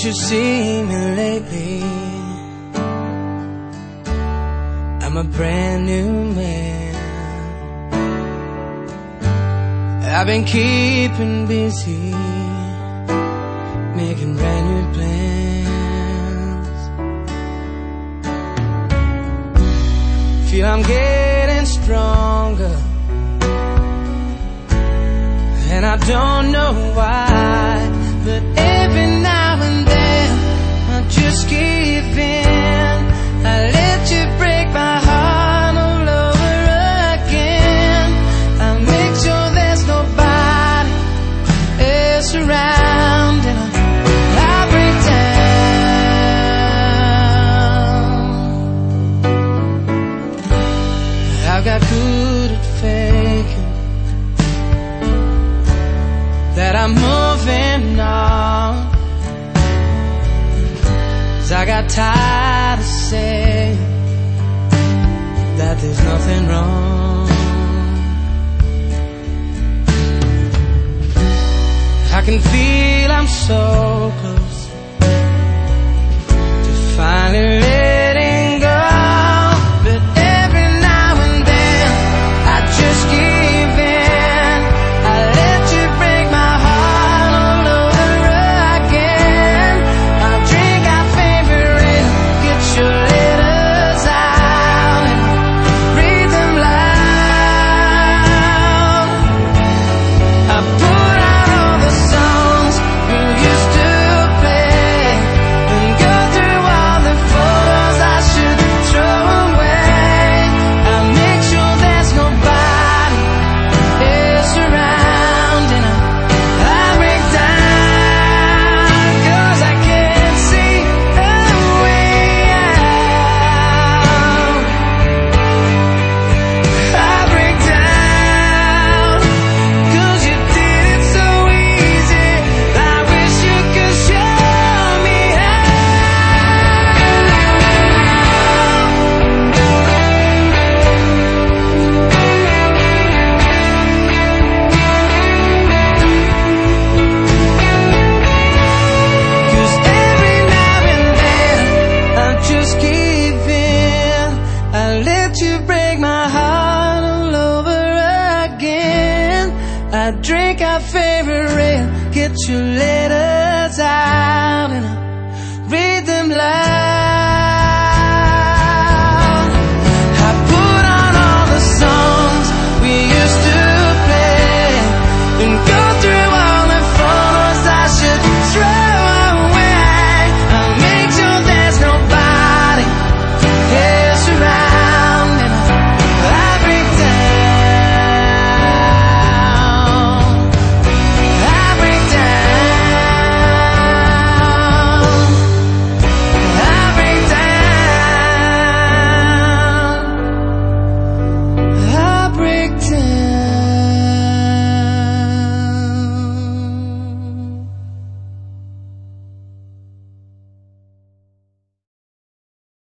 you see me lately? I'm a brand new man. I've been keeping busy, making brand new plans. Feel I'm getting stronger, and I don't know why, but every now and then I just give in. I let you break my heart all over again. I make sure there's nobody else around, and I break down. I've got good at faking that I'm moving on, 'cause I got tired of saying that there's nothing wrong. I can feel I'm so close to finally letting go, but every now and then I just give in. I let you break my heart all over again. I drink our favorite ale, get your letters out and read them loud. I put out all the songs you used to play and go through all the photos I should throw away. I make sure there's nobody else around, and I break down, 'cause I can't see a way out. I break down, 'cause you did it so easy. I wish you could show me how. 'Cause every now and then I just give in. I let you break my heart all over again. I drink our favorite ale, get your letters out, and I